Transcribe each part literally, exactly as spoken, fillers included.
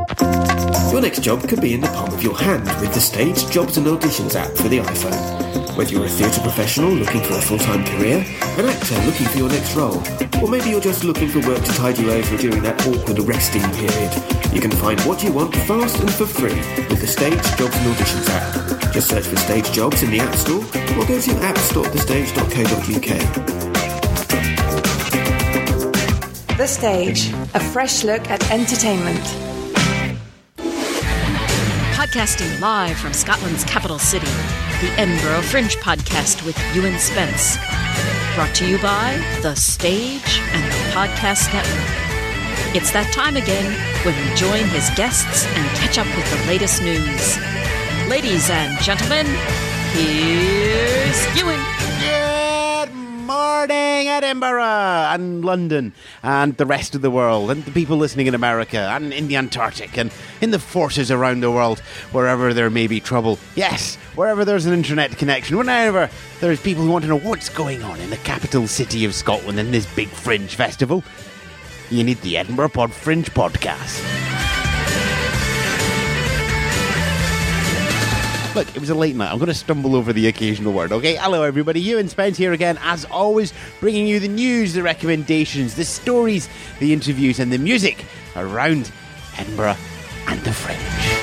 Your next job could be in the palm of your hand with the Stage Jobs and Auditions app for the iPhone. Whether you're a theatre professional looking for a full-time career, an actor looking for your next role, or maybe you're just looking for work to tide you over during that awkward resting period, you can find what you want fast and for free with the Stage Jobs and Auditions app. Just search for Stage Jobs in the App Store or go to app dot the stage dot co dot uk. The Stage, a fresh look at entertainment. Podcasting live from Scotland's capital city, the Edinburgh Fringe Podcast with Ewan Spence. Brought to you by The Stage and the Podcast Network. It's that time again when we join his guests and catch up with the latest news. Ladies and gentlemen, here's Ewan. Good morning, Edinburgh and London and the rest of the world and the people listening in America and in the Antarctic and in the forces around the world, wherever there may be trouble. Yes, wherever there's an internet connection, whenever there's people who want to know what's going on in the capital city of Scotland in this big Fringe festival, you need the Edinburgh Pod Fringe Podcast. Look, it was a late night. I'm going to stumble over the occasional word, okay? Hello, everybody. Ewan Spence here again, as always, bringing you the news, the recommendations, the stories, the interviews, and the music around Edinburgh and the Fringe.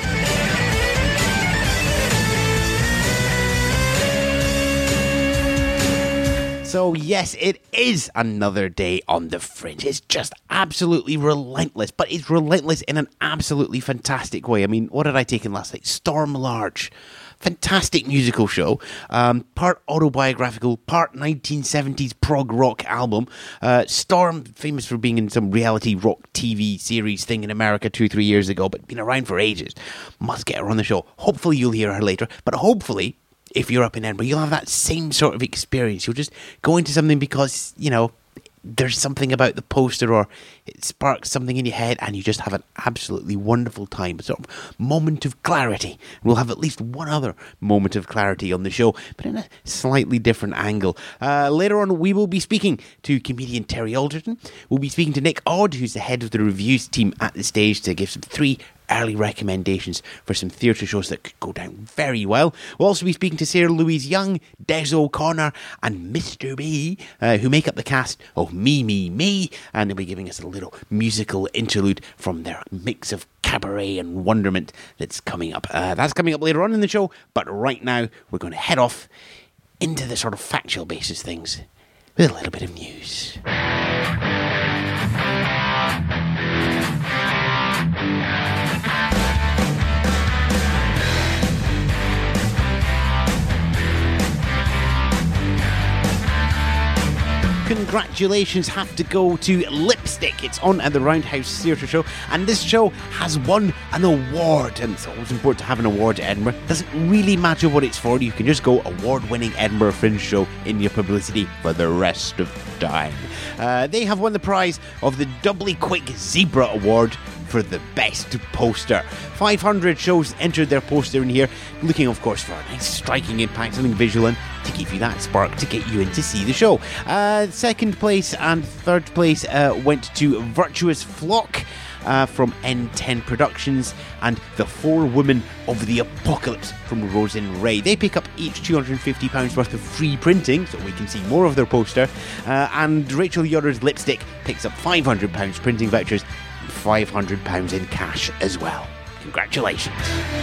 So, yes, it is another day on the Fringe. It's just absolutely relentless, but it's relentless in an absolutely fantastic way. I mean, what did I take in last night? Storm Large. Fantastic musical show, um, part autobiographical, part nineteen seventies prog rock album. Uh, Storm, famous for being in some reality rock T V series thing in America two, three years ago, but been around for ages. Must get her on the show. Hopefully you'll hear her later, but hopefully, if you're up in Edinburgh, you'll have that same sort of experience. You'll just go into something because, you know, there's something about the poster or it sparks something in your head and you just have an absolutely wonderful time, a sort of moment of clarity. We'll have at least one other moment of clarity on the show, but in a slightly different angle. Uh, later on, we will be speaking to comedian Terry Alderton. We'll be speaking to Nick Odd, who's the head of the reviews team at the Stage, to give some three early recommendations for some theatre shows that could go down very well. We'll also be speaking to Sarah Louise Young, Des O'Connor and Mister B, uh, who make up the cast of Me, Me, Me, and they'll be giving us a little musical interlude from their mix of cabaret and wonderment that's coming up. Uh, that's coming up later on in the show, but right now we're going to head off into the sort of factual basis things with a little bit of news. Congratulations have to go to Lipstick. It's on at the Roundhouse Theatre Show, and this show has won an award, and it's always important to have an award at Edinburgh. Doesn't really matter what it's for, you can just go award-winning Edinburgh Fringe Show in your publicity for the rest of the time. Uh, they have won the prize of the Doubly Quick Zebra Award for the best poster. five hundred shows entered their poster in here, looking of course for a nice striking impact, something visual and to give you that spark to get you in to see the show. Uh, second place and third place uh, went to Virtuous Flock uh, from N ten Productions and The Four Women of the Apocalypse from Rosen Ray. They pick up each two hundred fifty pounds worth of free printing, so we can see more of their poster, uh, and Rachel Yoder's Lipstick picks up five hundred pounds printing vouchers, five hundred pounds in cash as well. Congratulations.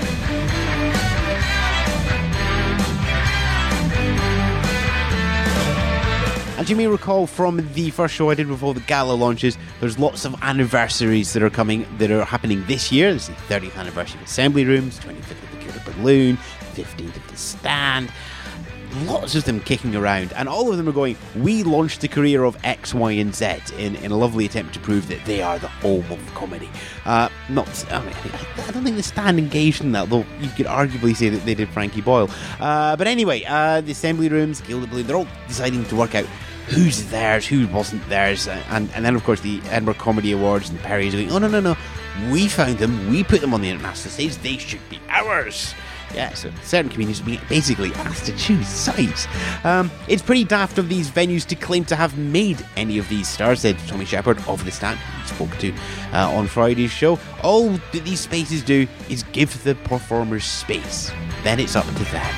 As you may recall from the first show I did with all the gala launches, there's lots of anniversaries that are coming, that are happening this year. There's the thirtieth anniversary of Assembly Rooms, twenty-fifth of the Killer Balloon, fifteenth of the Stand. Lots of them kicking around, and all of them are going, we launched the career of X, Y and Z in, in a lovely attempt to prove that they are the home of comedy. Uh, not, I mean, I don't think the Stand engaged in that, though you could arguably say that they did Frankie Boyle. Uh, but anyway, uh, the Assembly Rooms, Gilded Balloon, they're all deciding to work out who's theirs, who wasn't theirs, and, and then of course the Edinburgh Comedy Awards and Perry's going, oh no, no, no, we found them, we put them on the international stage, they should be ours. Yeah, so certain communities will be basically asked to choose sides. Um, it's pretty daft of these venues to claim to have made any of these stars, said Tommy Shepard of The Stand, who we spoke to uh, on Friday's show. All that these spaces do is give the performers space. Then it's up to them.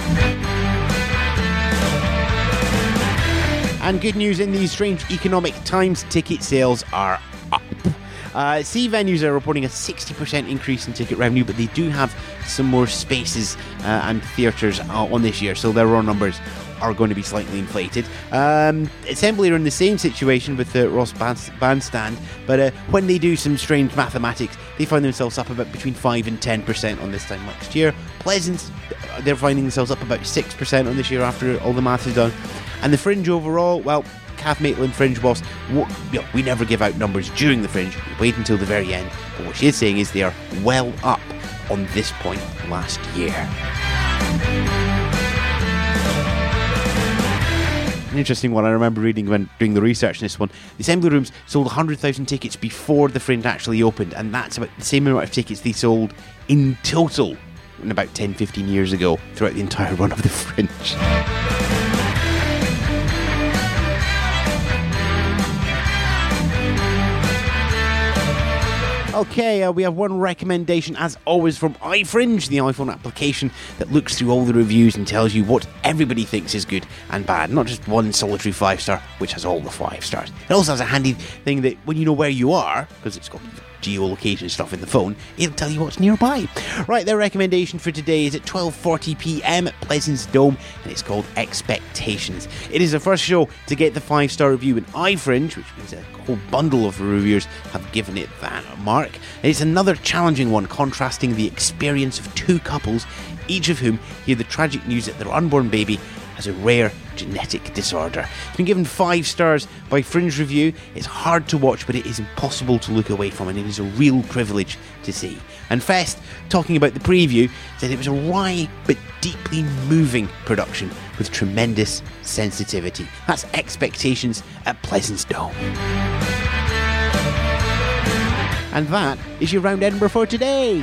And good news in these strange economic times, ticket sales are up. Uh, C venues are reporting a sixty percent increase in ticket revenue, but they do have some more spaces uh, and theatres uh, on this year, so their raw numbers are going to be slightly inflated. Um, Assembly are in the same situation with the Ross Band- Bandstand, but uh, when they do some strange mathematics, they find themselves up about between five and ten percent on this time next year. Pleasance, they're finding themselves up about six percent on this year after all the math is done. And the Fringe overall, well, Kath Maitland, Fringe boss, w- you know, we never give out numbers during the Fringe, we wait until the very end, but what she is saying is they are well up on this point last year. An interesting one I remember reading when doing the research on this one. The Assembly Rooms sold one hundred thousand tickets before the Fringe actually opened, and that's about the same amount of tickets they sold in total in about ten to fifteen years ago throughout the entire run of the Fringe. Okay, uh, we have one recommendation, as always, from iFringe, the iPhone application that looks through all the reviews and tells you what everybody thinks is good and bad, not just one solitary five-star, which has all the five stars. It also has a handy thing that when you know where you are, because it's got geolocation stuff in the phone, it'll tell you what's nearby. Right, their recommendation for today is at twelve forty p.m. at Pleasance Dome, and it's called Expectations. It is the first show to get the five-star review in iFringe, which means a whole bundle of reviewers have given it that mark. And it's another challenging one, contrasting the experience of two couples, each of whom hear the tragic news that their unborn baby has a rare genetic disorder. It's been given five stars by Fringe Review. It's hard to watch, but it is impossible to look away from, and it is a real privilege to see. And Fest, talking about the preview, said it was a wry but deeply moving production with tremendous sensitivity. That's Expectations at Pleasance Dome. And that is your Round Edinburgh for today.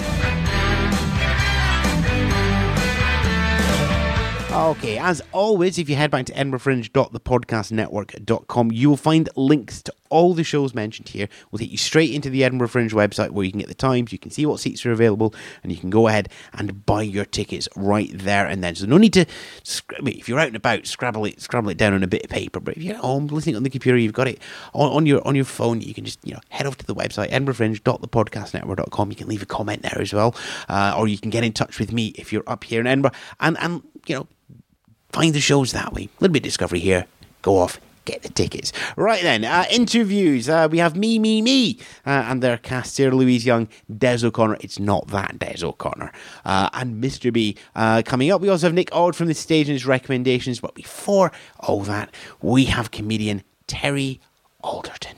Okay, as always, if you head back to edinburgh fringe dot the podcast network dot com, you will find links to all the shows mentioned here. We'll take you straight into the Edinburgh Fringe website where you can get the times, you can see what seats are available, and you can go ahead and buy your tickets right there and then. So no need to, I mean, if you're out and about, scrabble it, scrabble it down on a bit of paper. But if you're at home listening on the computer, you've got it on, on your on your phone. You can just you know head over to the website edinburgh fringe dot the podcast network dot com. You can leave a comment there as well, uh, or you can get in touch with me if you're up here in Edinburgh, and and you know. Find the shows that way. A little bit of discovery here. Go off, get the tickets. Right then, uh, interviews. Uh, we have Me, Me, Me, uh, and their cast, Sarah Louise Young, Des O'Connor. It's not that Des O'Connor. Uh, and Mister B uh, coming up. We also have Nick Aud from The Stage and his recommendations. But before all that, we have comedian Terry Alderton.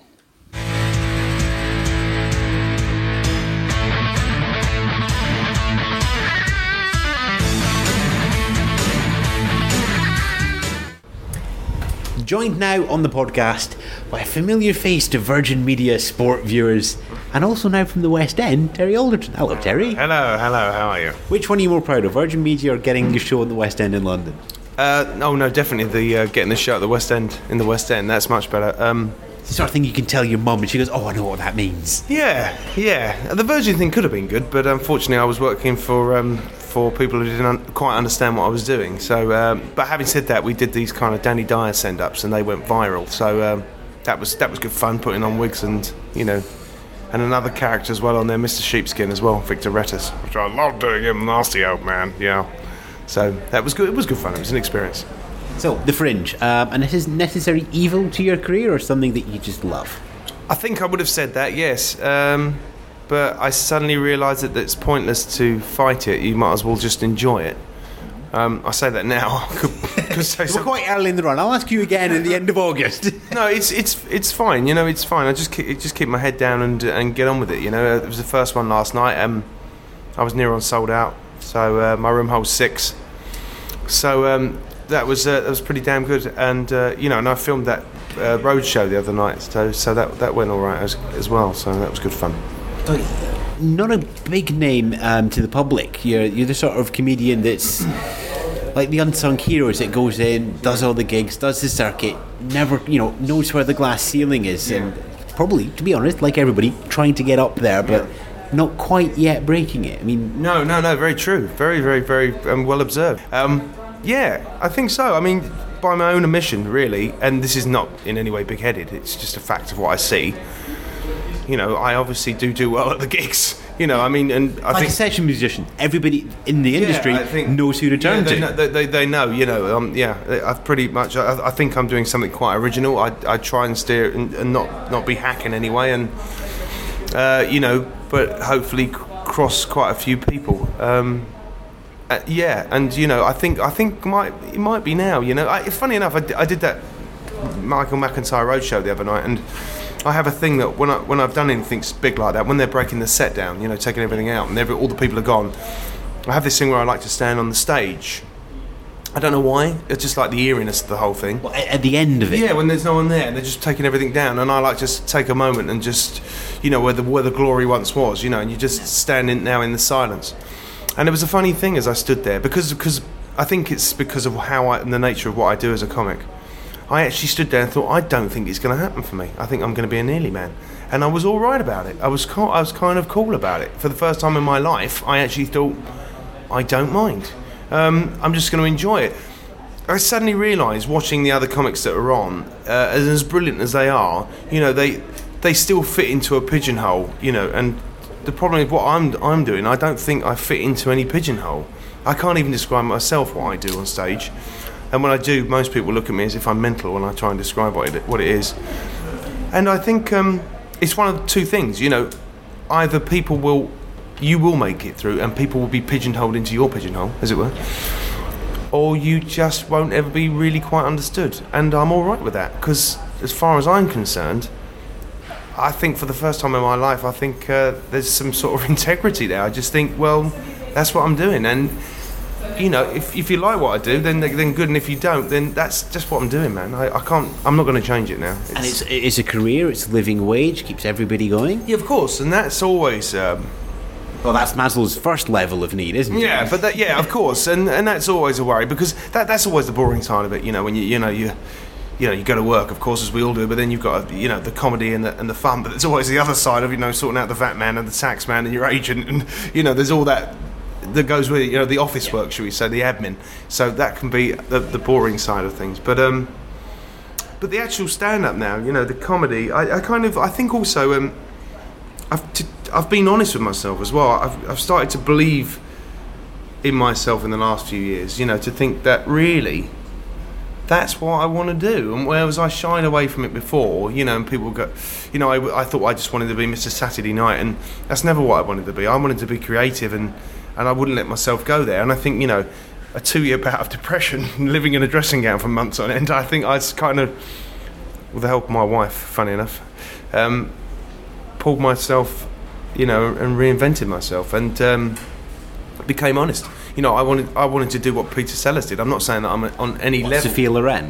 Joined now on the podcast by a familiar face to Virgin Media sport viewers, and also now from the West End, Terry Alderton. Hello, Terry. Hello, hello, how are you? Which one are you more proud of, Virgin Media or getting your show in the West End in London? Uh, oh no, definitely the uh, getting the show at the West End, in the West End, that's much better. Um, it's the sort of thing you can tell your mum and she goes, oh, I know what that means. Yeah, yeah. The Virgin thing could have been good, but unfortunately I was working for... Um, for people who didn't un- quite understand what I was doing. So, um, but having said that, we did these kind of Danny Dyer send-ups, and they went viral. So um, that was that was good fun, putting on wigs and you know, and another character as well on there, Mister Sheepskin as well, Victor Rettus, which I love doing him, nasty old man. Yeah. So that was good. It was good fun. It was an experience. So the Fringe, um, and it is necessary evil to your career, or something that you just love? I think I would have said that. Yes. Um, But I suddenly realised that it's pointless to fight it. You might as well just enjoy it. Um, I say that now. I could, could say We're quite early in the run. I'll ask you again at the end of August. No, it's it's it's fine. You know, it's fine. I just keep, just keep my head down and and get on with it. You know, it was the first one last night. Um, I was near on sold out, so uh, my room holds six. So um, that was uh, that was pretty damn good. And uh, you know, and I filmed that uh, road show the other night, so so that that went all right as as well. So that was good fun. not a big name um, to the public. You're you're the sort of comedian that's like the unsung heroes that goes in, does all the gigs, does the circuit, never, you know, knows where the glass ceiling is, yeah. and probably, to be honest, like everybody, trying to get up there, but yeah. not quite yet breaking it. I mean, no, no, no, very true, very, very, very um, well observed. Um, yeah, I think so. I mean, by my own admission, really, and this is not in any way big-headed. It's just a fact of what I see. You know, I obviously do do well at the gigs. You know, I mean, and I like think a session musician, everybody in the industry yeah, think, knows who to turn yeah, they to. Know, they, they, they know, you know. Um, yeah, I've pretty much. I, I think I'm doing something quite original. I, I try and steer and, and not not be hacking anyway, and uh, you know, but hopefully c- cross quite a few people. Um, uh, yeah, and you know, I think I think might it might be now. You know, I, funny enough, I, d- I did that Michael McIntyre Roadshow the other night, and I have a thing that when I when I've done anything big like that, when they're breaking the set down, you know, taking everything out, and every, all the people are gone, I have this thing where I like to stand on the stage. I don't know why. It's just like the eeriness of the whole thing. Well, at the end of it. Yeah, when there's no one there, and they're just taking everything down, and I like just take a moment and just, you know, where the where the glory once was, you know, and you just stand in now in the silence. And it was a funny thing as I stood there because because I think it's because of how I and the nature of what I do as a comic. I actually stood there and thought, I don't think it's going to happen for me. I think I'm going to be a nearly man. And I was all right about it. I was co- I was kind of cool about it. For the first time in my life, I actually thought, I don't mind. Um, I'm just going to enjoy it. I suddenly realised, watching the other comics that are on, uh, as, as brilliant as they are, you know, they they still fit into a pigeonhole, you know, and the problem is what I'm I'm doing, I don't think I fit into any pigeonhole. I can't even describe myself what I do on stage. And when I do, most people look at me as if I'm mental when I try and describe what it, what it is. And I think um, it's one of the two things, you know, either people will, you will make it through and people will be pigeonholed into your pigeonhole, as it were, or you just won't ever be really quite understood. And I'm all right with that, because as far as I'm concerned, I think for the first time in my life, I think uh, there's some sort of integrity there. I just think, well, that's what I'm doing. And you know, if if you like what I do, then then good, and if you don't, then that's just what I'm doing, man. I, I can't. I'm not going to change it now. It's, and it's it's a career. It's a living wage. Keeps everybody going. Yeah, of course, and that's always. Um, well, that's Maslow's first level of need, isn't it? Yeah, but that, yeah, of course, and and that's always a worry because that that's always the boring side of it. You know, when you you know you. You know, you go to work, of course, as we all do, but then you've got, you know, the comedy and the, and the fun, but there's always the other side of, you know, sorting out the vat man and the tax man and your agent, and, you know, there's all that that goes with it, you know, the office work, shall we say, the admin. So that can be the, the boring side of things. But um, but the actual stand-up now, you know, the comedy, I, I kind of, I think also, um, I've, t- I've been honest with myself as well. I've, I've started to believe in myself in the last few years, you know, to think that really... that's what I want to do. And whereas I shied away from it before, you know, and people go, you know, I, I thought I just wanted to be Mister Saturday Night, and that's never what I wanted to be. I wanted to be creative, and, and I wouldn't let myself go there. And I think, you know, a two-year bout of depression, living in a dressing gown for months on end, I think I just kind of, with the help of my wife, funny enough, um, pulled myself, you know, and reinvented myself, and um, became honest. You know, I wanted I wanted to do what Peter Sellers did. I'm not saying that I'm on any what, level. Sophia Loren.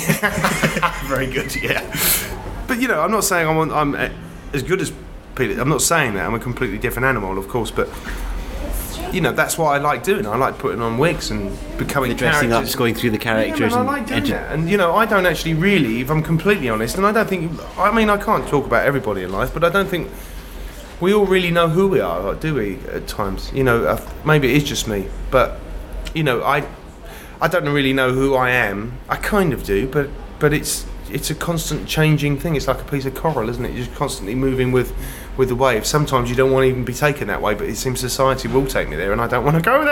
Very good, yeah. But, you know, I'm not saying I'm, on, I'm as good as Peter. I'm not saying that. I'm a completely different animal, of course. But, you know, that's what I like doing. I like putting on wigs and becoming the dressing characters. up, going through the characters. Yeah, man, and I like doing enter- that. And, you know, I don't actually really, if I'm completely honest, and I don't think... I mean, I can't talk about everybody in life, but I don't think... we all really know who we are, do we, at times? You know, uh, maybe it is just me, but, you know, I I don't really know who I am. I kind of do, but but it's it's a constant changing thing. It's like a piece of coral, isn't it? You're just constantly moving with, with the wave. Sometimes you don't want to even be taken that way, but it seems society will take me there, and I don't want to go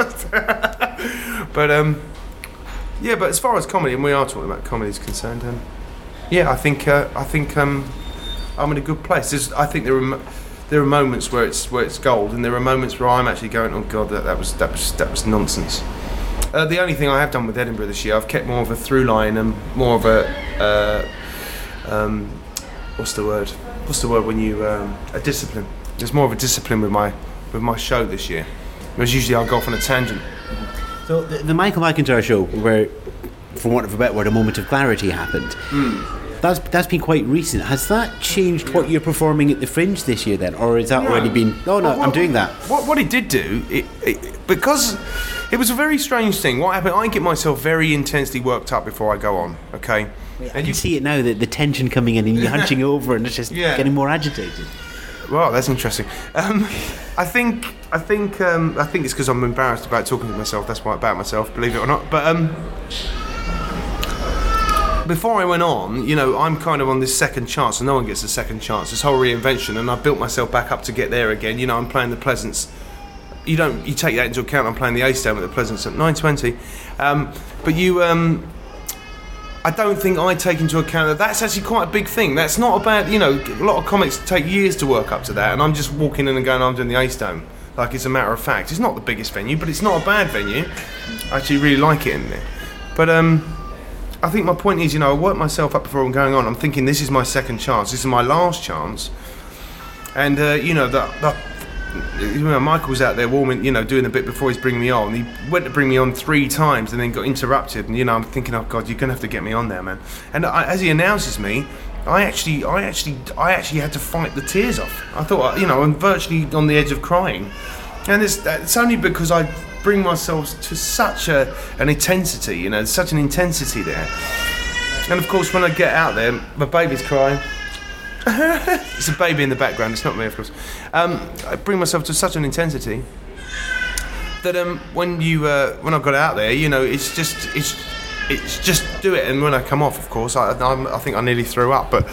there. But, um, yeah, but as far as comedy, and we are talking about comedy is concerned, um, yeah, I think, uh, I think um, I'm in a good place. There's, I think there are... There are moments where it's where it's gold, and there are moments where I'm actually going, oh God, that, that was that was that was nonsense. Uh, the only thing I have done with Edinburgh this year, I've kept more of a through line and more of a uh, um, what's the word? What's the word when you um, a discipline? There's more of a discipline with my with my show this year. Whereas usually I'll go off on a tangent. So the, the Michael McIntyre show, where, for want of a better word, a moment of clarity happened. Mm. that's that's been quite recent. Has that changed what you're performing at the Fringe this year then, or has that No. already been? No, no, Well, what- I'm doing that. What what it did do, it, it, because it was a very strange thing. What happened? I get myself very intensely worked up before I go on. Okay, I can see it now, that the tension coming in and you're hunching over and it's just Yeah. getting more agitated. Well, that's interesting. Um, I think I think um, I think it's because I'm embarrassed about talking to myself. That's why about myself, believe it or not. But um, before I went on, you know, I'm kind of on this second chance, and no one gets a second chance. This whole reinvention, and I built myself back up to get there again. You know, I'm playing the Pleasance. You don't you take that into account. I'm playing the Ace Dome at the Pleasance at nine twenty, um, but you. Um, I don't think I take into account that that's actually quite a big thing. That's not a bad, you know, a lot of comics take years to work up to that, and I'm just walking in and going, I'm doing the Ace Dome. Like, it's a matter of fact. It's not the biggest venue, but it's not a bad venue. I actually really like it in there. But um, I think my point is, you know, I worked myself up before I'm going on. I'm thinking this is my second chance. This is my last chance. And, uh, you know, the, the you know, Michael was out there warming, you know, doing a bit before he's bringing me on. He went to bring me on three times and then got interrupted. And you know, I'm thinking, oh God, you're gonna have to get me on there, man. And I, as he announces me, I actually, I actually, I actually had to fight the tears off. I thought, you know, I'm virtually on the edge of crying, and it's, it's only because I bring myself to such a an intensity, you know, such an intensity there. And of course, when I get out there, my baby's crying. It's a baby in the background, it's not me, of course. Um, I bring myself to such an intensity that um, when you uh, when I got out there, you know, it's just it's it's just do it. And when I come off, of course, I, I, I think I nearly threw up. But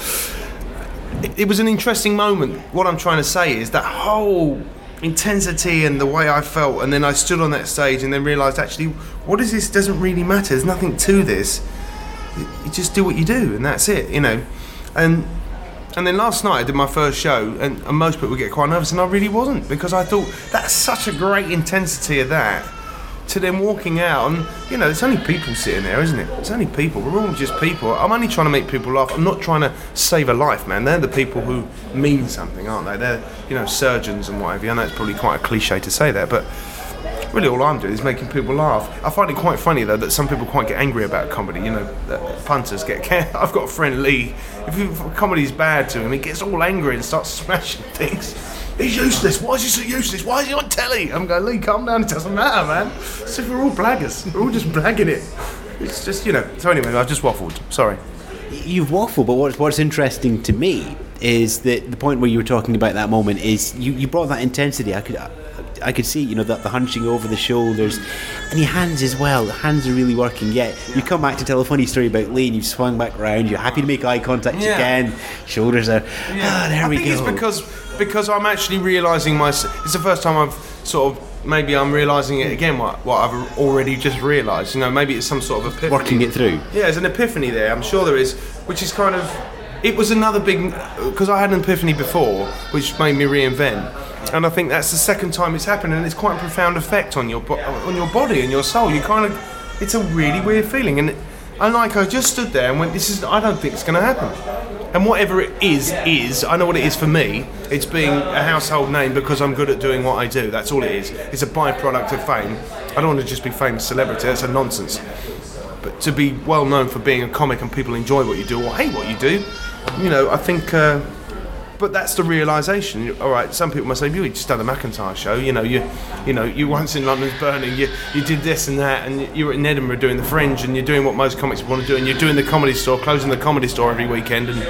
it, it was an interesting moment. What I'm trying to say is that whole intensity and the way I felt, and then I stood on that stage and then realised, actually, what is this? Doesn't really matter. There's nothing to this. You just do what you do, and that's it, you know. And And then last night I did my first show, and, and most people get quite nervous, and I really wasn't, because I thought that's such a great intensity of that, to then walking out, and you know, there's only people sitting there, isn't it? It's only people. We're all just people. I'm only trying to make people laugh. I'm not trying to save a life, man. They're the people who mean something, aren't they? They're, you know, surgeons and whatever. I know it's probably quite a cliche to say that, but really all I'm doing is making people laugh. I find it quite funny though that some people quite get angry about comedy, you know, that punters get I've got a friend Lee, if, you, if comedy's bad to him, he gets all angry and starts smashing things. He's useless, why is he so useless, why is he on telly? I'm going, Lee, calm down, it doesn't matter, man. So we're all blaggers, we're all just blagging it. It's just, you know, so anyway, I've just waffled, sorry. You've waffled, but what's, what's interesting to me is that the point where you were talking about that moment is you, you brought that intensity. I could I could see, you know, that the hunching over the shoulders, and your hands as well. The hands are really working. Yeah, you come back to tell a funny story about Lee, and you've swung back round. You're happy to make eye contact Yeah. again. Shoulders are. Yeah. Ah, there I we think go. it's because because I'm actually realising my. It's the first time I've sort of maybe I'm realising it again. What what I've already just realised. You know, maybe it's some sort of epiphany. Working it through. Yeah, there's an epiphany there. I'm sure there is, which is kind of. It was another big, because I had an epiphany before, which made me reinvent. And I think that's the second time it's happened, and it's quite a profound effect on your bo- on your body and your soul. You kind of, it's a really weird feeling, and and like I just stood there and went, this is, I don't think it's going to happen. And whatever it is, is I know what it is for me. It's being a household name because I'm good at doing what I do. That's all it is. It's a byproduct of fame. I don't want to just be famous celebrity. That's a nonsense. But to be well known for being a comic and people enjoy what you do or hate what you do, you know, I think. Uh, But that's the realisation. All right, some people must say, "You just done a McIntyre show. You know, you, you know, you once in London's Burning. You, you did this and that, and you were in Edinburgh doing the Fringe, and you're doing what most comics want to do, and you're doing the Comedy Store, closing the Comedy Store every weekend, and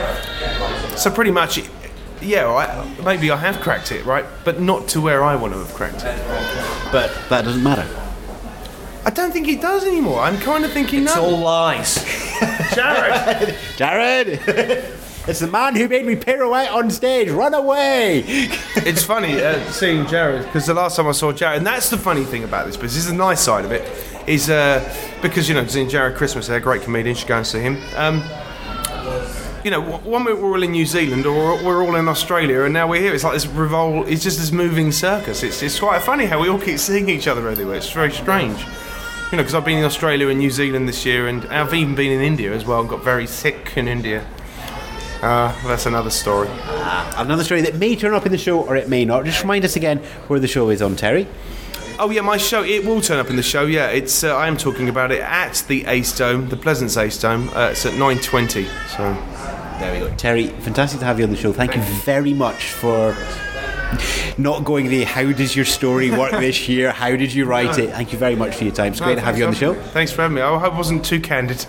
so pretty much, yeah, all right, maybe I have cracked it, right, but not to where I want to have cracked it. But that doesn't matter. I don't think it does anymore. I'm kind of thinking, It's no, all lies. Jared. Jared! It's the man who made me pirouette on stage. Run away! It's funny uh, seeing Jared, because the last time I saw Jared, and that's the funny thing about this business, this is the nice side of it, is uh, because, you know, seeing Jared Christmas, they're a great comedian, you should go and see him. Um, you know, one minute we're all in New Zealand, or we're all in Australia, and now we're here. It's like this revolt, it's just this moving circus. It's, it's quite funny how we all keep seeing each other everywhere. It's very strange. You know, because I've been in Australia and New Zealand this year, and I've even been in India as well, and got very sick in India. Uh, that's another story. Another story that may turn up in the show, or it may not. Just remind us again where the show is on, Terry. Oh yeah, my show, it will turn up in the show, yeah. It's uh, I am talking about it at the Ace Dome, the Pleasance Ace Dome. Uh, it's at nine twenty, so There we go. Terry, fantastic to have you on the show. Thank you very much for not going the how does your story work this year, how did you write it. Thank you very much for your time. It's great no, to have you on the show. Thanks for having me. I hope I wasn't too candid.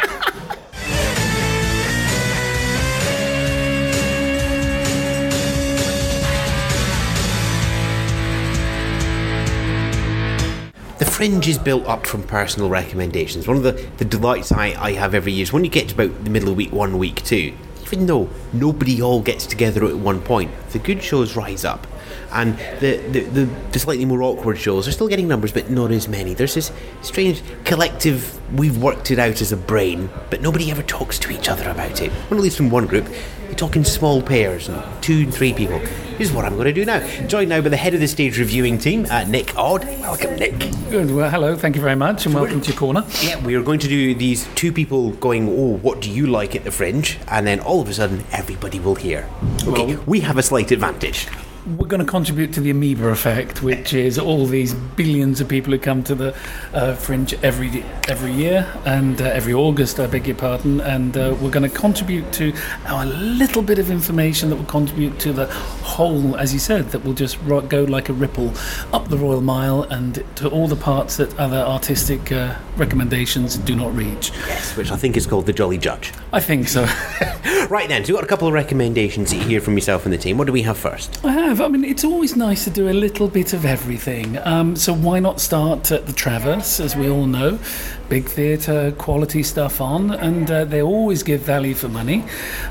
The Fringe is built up from personal recommendations. One of the, the delights I, I have every year is when you get to about the middle of week one, week two, even though nobody all gets together at one point, the good shows rise up. And the, the, the, the slightly more awkward shows are still getting numbers, but not as many. There's this strange collective, we've worked it out as a brain, but nobody ever talks to each other about it. Well, at least in one group, they talk in small pairs, and two and three people. Here's what I'm going to do now. Joined now by the head of the stage reviewing team, uh, Nick Odd. Welcome, Nick. Good. Well, hello. Thank you very much, and welcome to your corner. Yeah, we are going to do these two people going, oh, what do you like at the Fringe? And then all of a sudden, everybody will hear. Okay, well, we have a slight advantage. We're going to contribute to the amoeba effect, which is all these billions of people who come to the uh, Fringe every every year and uh, every August, I beg your pardon, and uh, we're going to contribute to our little bit of information that will contribute to the whole, as you said, that will just ro- go like a ripple up the Royal Mile and to all the parts that other artistic uh, recommendations do not reach. Yes, which I think is called the Jolly Judge. I think so. Right then, so we've got a couple of recommendations that you hear from yourself and the team. What do we have first? I have. I mean, it's always nice to do a little bit of everything. Um, so why not start at the Traverse, as we all know? Big theatre, quality stuff on, and uh, they always give value for money.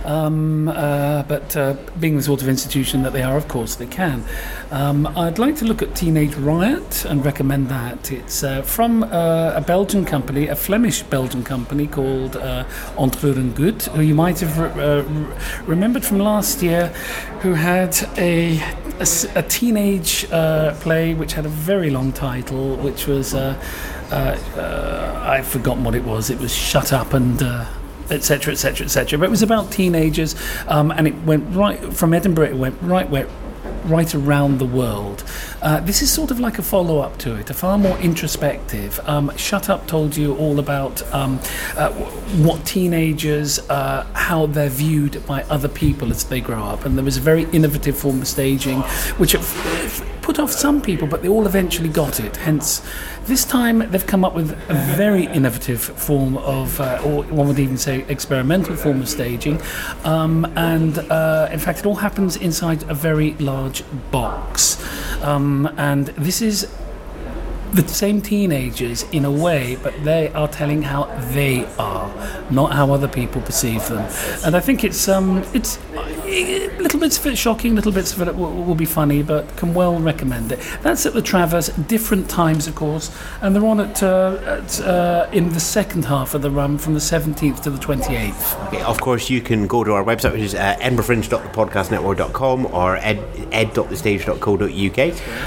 Um, uh, but uh, being the sort of institution that they are, of course, they can. Um, I'd like to look at Teenage Riot and recommend that. It's uh, from uh, a Belgian company, a Flemish Belgian company called uh, Ontroeren Goed, who you might have re- uh, remembered from last year, who had a, a, a teenage uh, play which had a very long title, which was... Uh, Uh, uh, I've forgotten what it was. It was Shut Up and etc, etc, et cetera. But it was about teenagers, um, and it went right from Edinburgh. It went right where. right around the world. Uh, this is sort of like a follow-up to it, a far more introspective. Um, Shut Up told you all about um, uh, what teenagers, uh, how they're viewed by other people as they grow up, and there was a very innovative form of staging which it f- put off some people, but they all eventually got it. Hence, this time they've come up with a very innovative form of, uh, or one would even say experimental form of staging, um, and uh, in fact it all happens inside a very large box, um, and this is the same teenagers in a way, but they are telling how they are, not how other people perceive them. And I think it's um, it's a little bits of it shocking, little bits of it will, will be funny, but can well recommend it. That's at the Traverse, different times, of course, and they're on at, uh, at uh, in the second half of the run from the seventeenth to the twenty-eighth. Okay, of course, you can go to our website, which is uh, edinburgh fringe dot the podcast network dot com or ed, ed dot the stage dot co dot uk,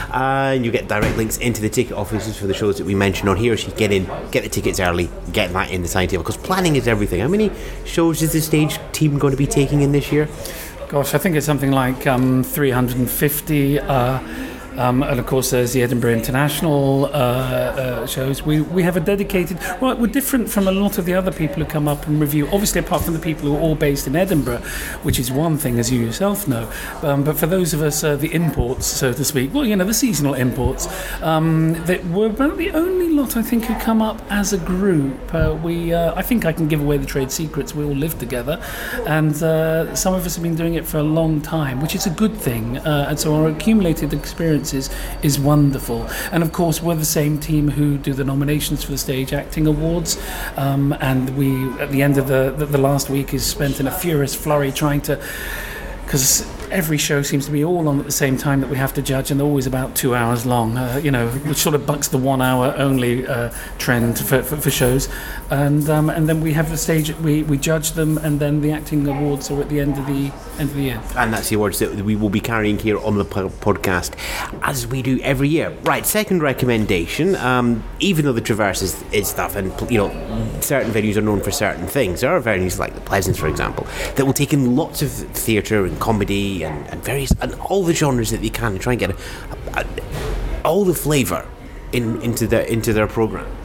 and you get direct links into the ticket office for the shows that we mentioned on here, so you get in, get the tickets early, get that in the timetable, because planning is everything. How many shows is the stage team going to be taking in this year? Gosh, I think it's something like um, three hundred fifty, uh, um, and of course there's the Edinburgh International uh, uh, shows. We we have a dedicated, well, we're different from a lot of the other people who come up and review, obviously apart from the people who are all based in Edinburgh, which is one thing, as you yourself know, um, but for those of us, uh, the imports, so to speak, well, you know, the seasonal imports, um, that we're about the only lot, I think, who come up as a group. Uh, we, uh, I think I can give away the trade secrets, we all live together, and uh, some of us have been doing it for a long time, which is a good thing, uh, and so our accumulated experience Is, is wonderful. And of course we're the same team who do the nominations for the Stage Acting Awards, um, and we at the end of the, the the last week is spent in a furious flurry trying to, because every show seems to be all on at the same time that we have to judge, and they're always about two hours long, uh, you know, which sort of bucks the one hour only uh, trend for, for, for shows, and um, and then we have the stage, we, we judge them, and then the acting awards are at the end of the end of the year. And that's the awards that we will be carrying here on the po- podcast, as we do every year. Right, second recommendation, um, even though the Traverse is, is stuff, and you know, certain venues are known for certain things, there are venues like the Pleasance, for example, that will take in lots of theatre and comedy and, and various, and all the genres that they can, and try and get a, a, a, all the flavour in, into their into their programme.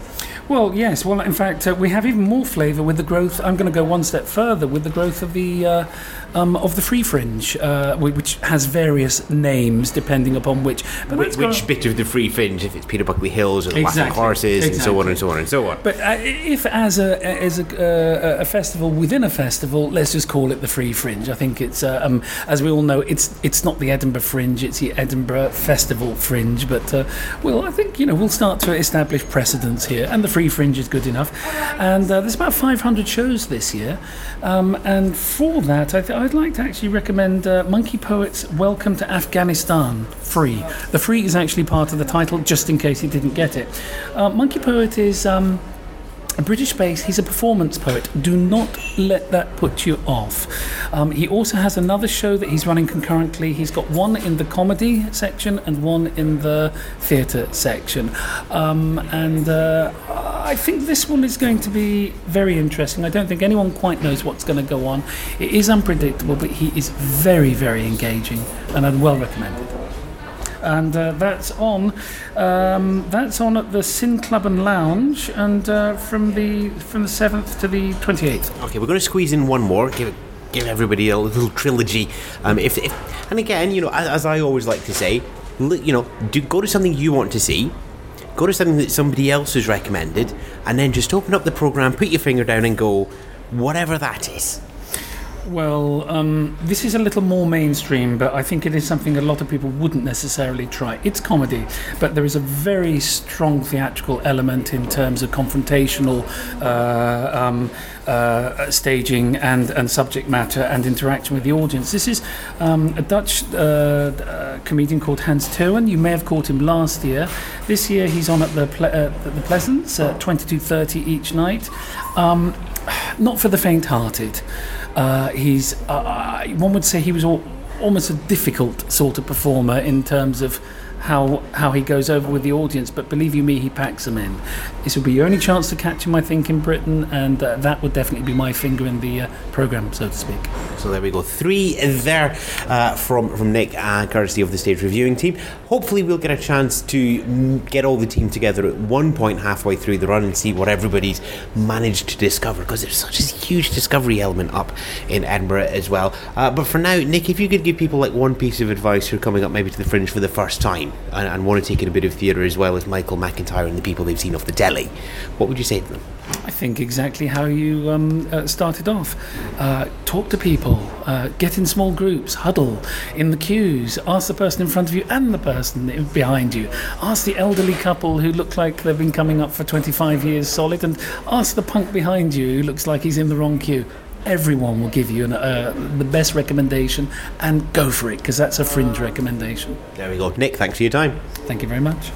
Well, yes. Well, in fact, uh, we have even more flavour with the growth. I'm going to go one step further with the growth of the uh, um, of the Free Fringe, uh, which has various names depending upon which. But which which go... bit of the Free Fringe? If it's Peter Buckley Hills or the exactly. Laughing Horses, exactly. and so on and so on and so on. But uh, if as a as a, uh, a festival within a festival, let's just call it the Free Fringe. I think it's uh, um, as we all know, it's it's not the Edinburgh Fringe, it's the Edinburgh Festival Fringe. But uh, well, I think you know we'll start to establish precedents here, and the Free Fringe is good enough. And uh, there's about five hundred shows this year, um, and for that, I th- I'd like to actually recommend uh, Monkey Poet's Welcome to Afghanistan. Free. The free is actually part of the title, just in case you didn't get it. Uh, Monkey Poet is um, a British base. He's a performance poet. Do not let that put you off. Um, he also has another show that he's running concurrently. He's got one in the comedy section and one in the theatre section. Um, and uh, I think this one is going to be very interesting. I don't think anyone quite knows what's going to go on. It is unpredictable, but he is very, very engaging, and I'd well recommend it. And uh, that's on. Um, that's on at the Sin Club and Lounge, and uh, from the from the seventh to the twenty-eighth. Okay, we're going to squeeze in one more. Give give everybody a little trilogy. Um, if, if and again, you know, as, as I always like to say, you know, do go to something you want to see. Go to something that somebody else has recommended, and then just open up the programme, put your finger down, and go, whatever that is. Well, um, this is a little more mainstream, but I think it is something a lot of people wouldn't necessarily try. It's comedy, but there is a very strong theatrical element in terms of confrontational uh, um, uh, staging and, and subject matter and interaction with the audience. This is um, a Dutch uh, uh, comedian called Hans Theeuwen. You may have caught him last year. This year he's on at the, Ple- uh, the Pleasance at twenty-two thirty each night. Um, not for the faint-hearted. Uh, he's, uh, one would say he was all, almost a difficult sort of performer in terms of how how he goes over with the audience, but believe you me, he packs them in. This will be your only chance to catch him, I think, in Britain, and uh, that would definitely be my finger in the uh, programme, so to speak. So there we go, three there uh, from, from Nick, uh, courtesy of the Stage Reviewing team. Hopefully we'll get a chance to get all the team together at one point halfway through the run and see what everybody's managed to discover, because there's such a huge discovery element up in Edinburgh as well. Uh, but for now, Nick, if you could give people like one piece of advice who are coming up maybe to the Fringe for the first time and, and want to take in a bit of theatre as well as Michael McIntyre and the people they've seen off the telly, what would you say to them? I think exactly how you um, uh, started off. Uh, talk to people, uh, get in small groups, huddle in the queues, ask the person in front of you and the person behind you. Ask the elderly couple who look like they've been coming up for twenty-five years solid, and ask the punk behind you who looks like he's in the wrong queue. Everyone will give you an, uh, the best recommendation, and go for it, because that's a Fringe recommendation. There we go. Nick, thanks for your time. Thank you very much.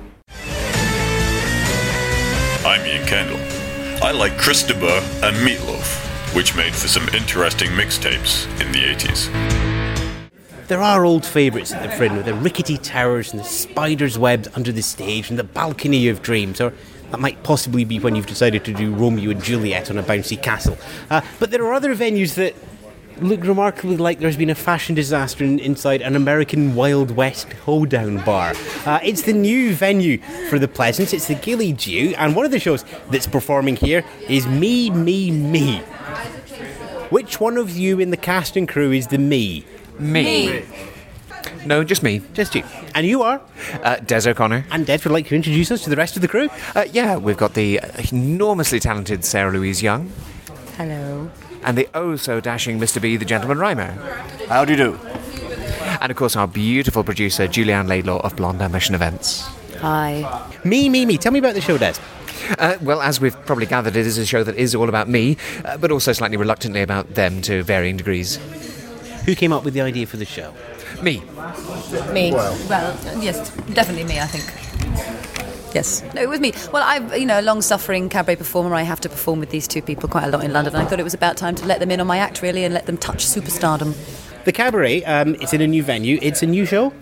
I'm Ian Kendall. I like Chris de Burgh and Meatloaf, which made for some interesting mixtapes in the eighties. There are old favourites at the Fringe, with the rickety towers and the spider's webs under the stage and the balcony of dreams, or that might possibly be when you've decided to do Romeo and Juliet on a bouncy castle. Uh, but there are other venues that look remarkably like there's been a fashion disaster in, inside an American Wild West hoedown bar. Uh, it's the new venue for the Pleasance. It's the Gilly Dew, and one of the shows that's performing here is Me, Me, Me. Which one of you in the cast and crew is the me? Me. me. No, just me. Just you. And you are? Uh, Des O'Connor. And Des would like to introduce us to the rest of the crew. Uh, yeah, we've got the enormously talented Sarah Louise Young. Hello. And the oh-so-dashing Mister B, the Gentleman Rhymer. How do you do? And, of course, our beautiful producer, Julianne Laidlaw of Blonde Ambition Events. Hi. Me, me, me. Tell me about the show, Des. Uh, well, as we've probably gathered, it is a show that is all about me, uh, but also slightly reluctantly about them to varying degrees. Who came up with the idea for the show? Me. Me. Well, well yes, definitely me, I think. Yes. No, it was me. Well, I'm, you know, a long-suffering cabaret performer. I have to perform with these two people quite a lot in London. And I thought it was about time to let them in on my act, really, and let them touch superstardom. The Cabaret, um, it's in a new venue. It's a new show?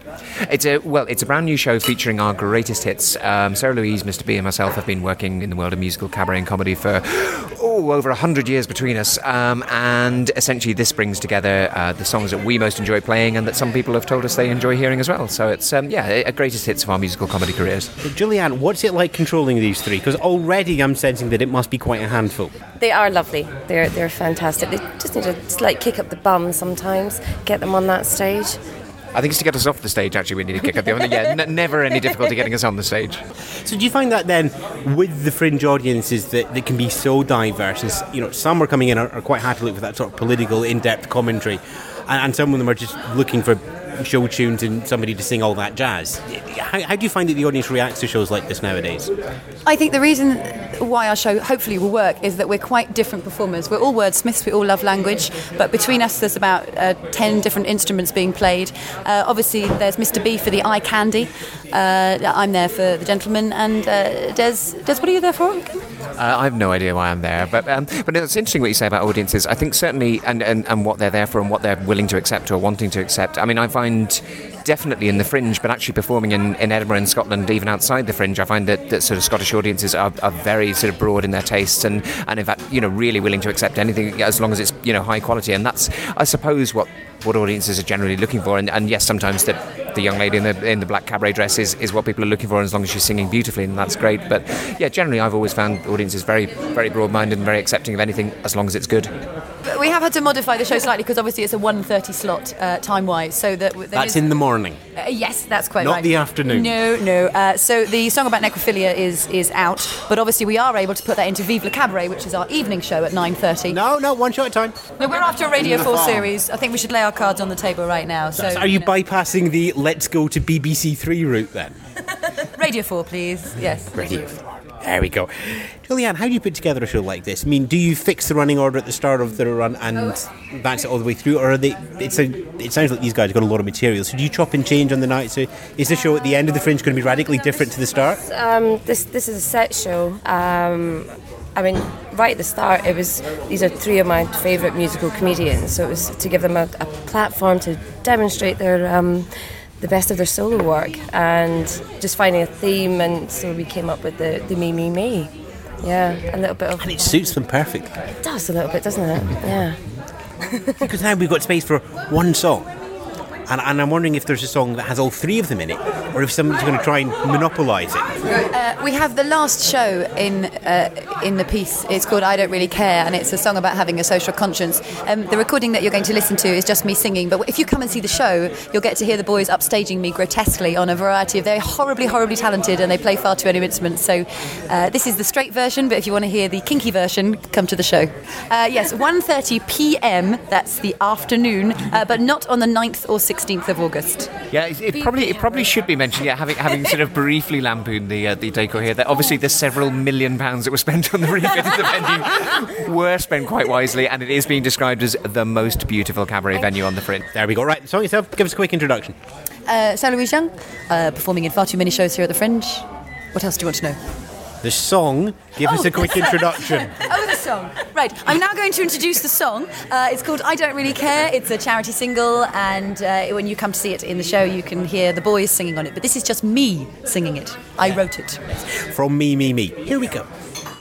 It's a well, it's a brand new show featuring our greatest hits. Um, Sarah Louise, Mister B, and myself have been working in the world of musical cabaret and comedy for oh over a hundred years between us, um, and essentially this brings together uh, the songs that we most enjoy playing and that some people have told us they enjoy hearing as well. So it's um, yeah, a greatest hits of our musical comedy careers. Julianne, what's it like controlling these three? Because already I'm sensing that it must be quite a handful. They are lovely. They're they're fantastic. They just need to slight kick up the bum sometimes, get them on that stage. I think it's to get us off the stage, actually, we need to kick up the other. Yeah, n- never any difficulty getting us on the stage. So do you find that then, with the fringe audiences that, that can be so diverse, and, you know, some are coming in are, are quite happy to look for that sort of political, in-depth commentary, and, and some of them are just looking for show tunes and somebody to sing all that jazz. How, how do you find that the audience reacts to shows like this nowadays? I think the reason why our show hopefully will work is that we're quite different performers. We're all wordsmiths, we all love language, but between us there's about uh, ten different instruments being played. Uh, obviously there's Mister B for the eye candy, uh, I'm there for the gentleman, and uh, Des, Des, what are you there for? Uh, I have no idea why I'm there, but um, but it's interesting what you say about audiences. I think certainly, and, and, and what they're there for and what they're willing to accept or wanting to accept. I mean, I find definitely in the fringe, but actually performing in, in Edinburgh and Scotland, even outside the fringe, I find that, that sort of Scottish audiences are, are very sort of broad in their tastes and, and in fact, you know, really willing to accept anything as long as it's, you know, high quality. And that's, I suppose, what what audiences are generally looking for. And, and yes, sometimes the, the young lady in the in the black cabaret dress is, is what people are looking for, as long as she's singing beautifully, and that's great. But yeah, generally I've always found audiences very, very broad-minded and very accepting of anything as long as it's good. But we have had to modify the show slightly because obviously it's a one thirty slot uh, time-wise, so that there That's is, in the morning. Uh, yes, that's quite Not right. the afternoon. No, no. Uh, so the song about necrophilia is is out, but obviously we are able to put that into Vive le Cabaret, which is our evening show at nine thirty. No, no, one shot at a time. No, we're after a Radio four series. I think we should lay our cards on the table right now. So, So are you know. bypassing the let's go to B B C Three route then? Radio four, please. Yes. Radio four. There we go. Julianne, how do you put together a show like this? I mean, do you fix the running order at the start of the run and that's it all the way through? Or are they, it's a, it sounds like these guys have got a lot of material. So do you chop and change on the night? So is the show at the end of the fringe going to be radically different to the start? Um, this this is a set show. Um, I mean, right at the start, it was these are three of my favourite musical comedians. So it was to give them a, a platform to demonstrate their um, the best of their solo work and just finding a theme. And so we came up with the, the Me, Me, Me. Yeah, a little bit of... And it suits them perfectly. It does a little bit, doesn't it? Yeah. Because now we've got space for one song. And, and I'm wondering if there's a song that has all three of them in it, or if somebody's going to try and monopolise it. Uh, we have the last show in uh, in the piece. It's called I Don't Really Care, and it's a song about having a social conscience. Um, the recording that you're going to listen to is just me singing, but if you come and see the show, you'll get to hear the boys upstaging me grotesquely on a variety of... They're horribly, horribly talented, and they play far too many instruments. So uh, this is the straight version, but if you want to hear the kinky version, come to the show. Uh, yes, one thirty p.m, that's the afternoon, uh, but not on the ninth or sixteenth of August. Yeah, it, it probably it probably should be mentioned. Yeah, having having sort of briefly lampooned the uh, the decor here, that obviously the several million pounds that were spent on the refit of the venue were spent quite wisely, and it is being described as the most beautiful cabaret venue on the fringe. There we go. Right, the song itself, give us a quick introduction. Uh, Sarah Louise Young, uh, performing in far too many shows here at the Fringe. What else do you want to know? The song, give oh. us a quick introduction. Oh, the song. Right, I'm now going to introduce the song. Uh, it's called I Don't Really Care. It's a charity single, and uh, when you come to see it in the show, you can hear the boys singing on it. But this is just me singing it. I wrote it. From Me, Me, Me. Here we go.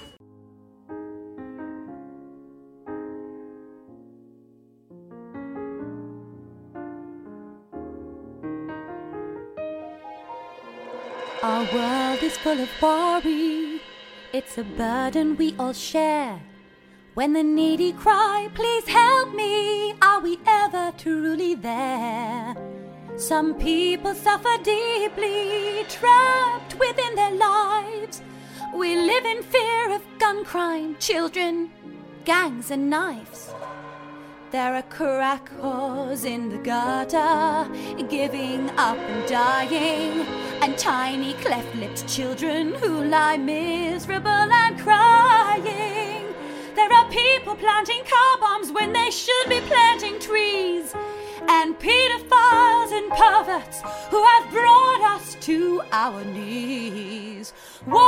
Our world is full of worry. It's a burden we all share. When the needy cry, please help me, are we ever truly there? Some people suffer deeply, trapped within their lives. We live in fear of gun crime, children, gangs and knives. There are crackers in the gutter, giving up and dying, and tiny cleft-lipped children who lie miserable and crying. There are people planting car bombs when they should be planting trees, and pedophiles and perverts who have brought us to our knees. Whoa,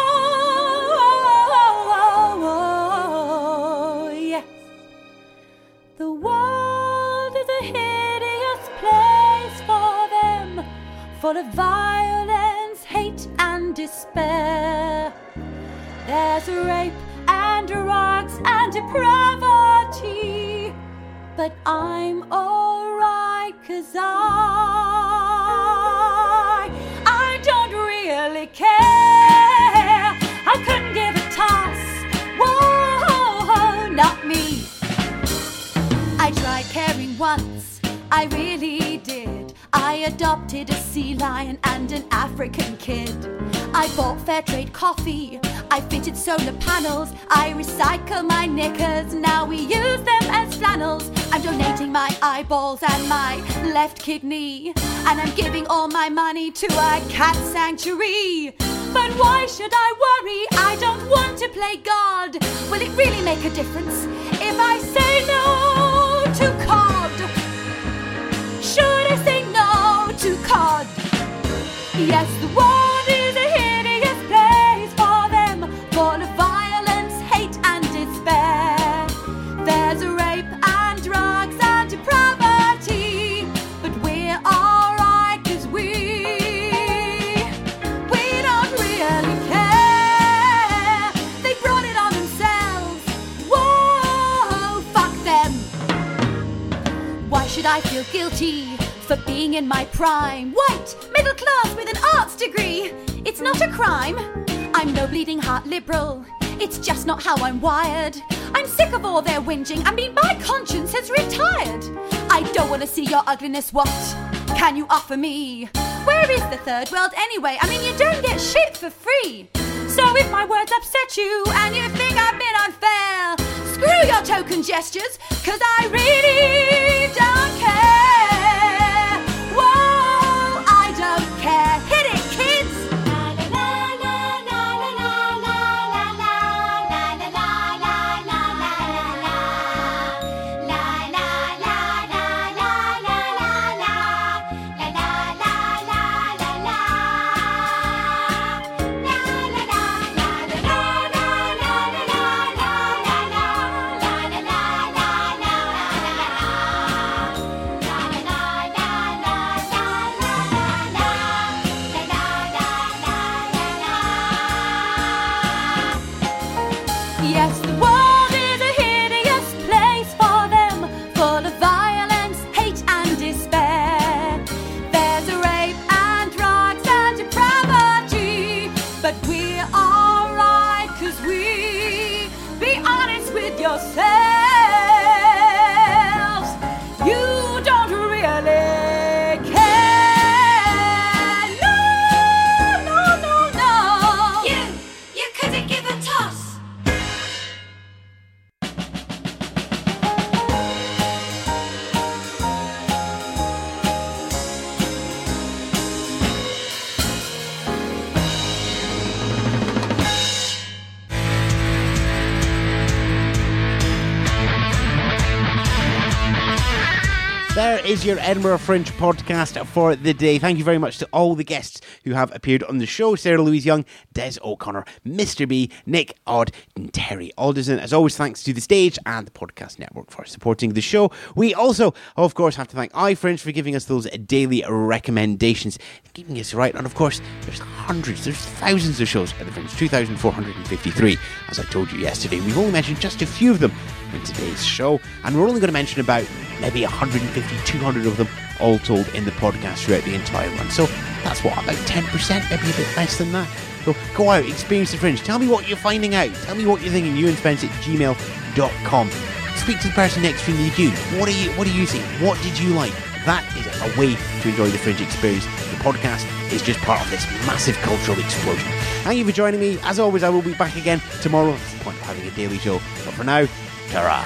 whoa, whoa, whoa, yes. The world is a hideous place for them full of violence, hate and despair. There's rape and drugs and depravity, but I'm alright 'cause I, I don't really care. I couldn't give a toss, whoa, not me. I tried caring once, I really did. I adopted a sea lion and an African kid. I bought fair trade coffee, I fitted solar panels, I recycle my knickers, now we use them as flannels. I'm donating my eyeballs and my left kidney, and I'm giving all my money to a cat sanctuary. But why should I worry? I don't want to play God. Will it really make a difference if I say no to cod? Should I say no to cod? Yes, the world is a hideous place for them, full of violence, hate and despair. There's rape and drugs and depravity, but we're alright 'cause we, we don't really care. They brought it on themselves. Whoa, fuck them. Why should I feel guilty for being in my prime? White, middle class with an arts degree. It's not a crime. I'm no bleeding heart liberal. It's just not how I'm wired. I'm sick of all their whinging. I mean, my conscience has retired. I don't want to see your ugliness. What can you offer me? Where is the third world anyway? I mean, you don't get shit for free. So if my words upset you and you think I've been unfair, screw your token gestures, 'cause I really don't care. Whoa, I don't care. Hit it, kids! Yes, the world is a hideous place for them, full of violence, hate and despair. There's rape and drugs and depravity, but we're alright 'cause we, be honest with yourselves, you don't really care. No, no, no, no. You, you couldn't give a toss. There is your Edinburgh Fringe podcast for the day. Thank you very much to all the guests who have appeared on the show. Sarah Louise Young, Des O'Connor, Mister B, Nick Odd, and Terry Alderson. As always, thanks to the stage and the podcast network for supporting the show. We also, of course, have to thank iFringe for giving us those daily recommendations, keeping us right. And of course, there's hundreds, there's thousands of shows at the Fringe, two thousand four hundred fifty-three. As I told you yesterday, we've only mentioned just a few of them in today's show, and we're only going to mention about maybe one hundred fifty, two hundred of them all told in the podcast throughout the entire run. So that's what, about ten percent, maybe a bit less than that. So go out, experience the Fringe, tell me what you're finding out, tell me what you're thinking. Ewan Spence at gmail dot com. Speak to the person next to you. Do what are you what are you seeing? What did you like? That is a way to enjoy the Fringe experience. The podcast is just part of this massive cultural explosion. Thank you for joining me. As always, I will be back again tomorrow. That's the point of having a daily show. But for now, ta-ra.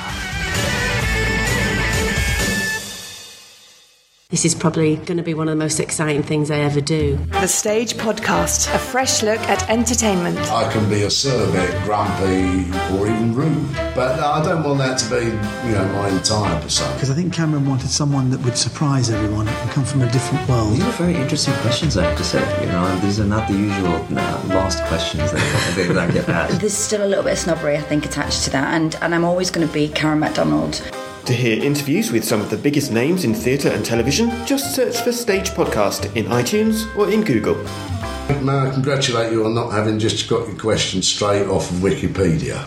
This is probably going to be one of the most exciting things I ever do. The Stage Podcast, a fresh look at entertainment. I can be acerbic, grumpy, or even rude, but I don't want that to be, you know, my entire persona. Because I think Cameron wanted someone that would surprise everyone and come from a different world. These are very interesting questions, I have to say. You know, these are not the usual uh, lost questions that, that I get asked. There's still a little bit of snobbery, I think, attached to that, and, and I'm always going to be Karen MacDonald. To hear interviews with some of the biggest names in theatre and television, just search for Stage Podcast in iTunes or in Google. May I congratulate you on not having just got your questions straight off of Wikipedia.